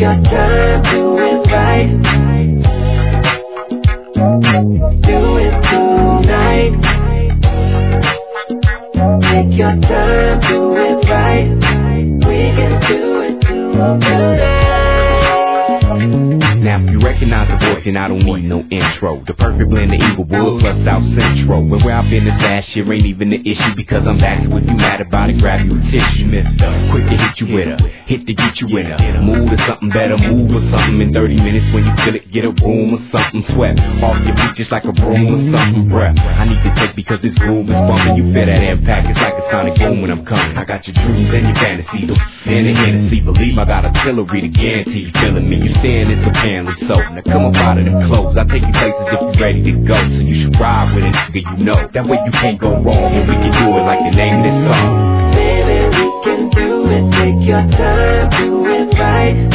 your time, do it right. Do it tonight. Take your time, do it right. We can do it tonight. Now if you recognize the voice, then I don't need no intro. The perfect blend of Inglewood plus South Central. But where I've been this last year ain't even the issue, because I'm back. So if you mad about it, grab you a tissue. Quick to hit you with her, hit to get you in her. Move to something better, move or something in 30 minutes. When you feel it, get a room or something. Sweat off your feet just like a broom or something. Breath I need to take because this groove is bumping. You feel that impact, it's like a sonic boom when I'm coming. I got your dreams and your fantasies, and the Hennessy. Believe I got artillery to guarantee you feeling me. You saying it's apparently so. Now come up out of them clothes, I'll take you places if you ready to go. So you should ride with a nigga you know. That way you can't go wrong, and we can do it like the name of this song. Baby, we can do it, take your time, do it right.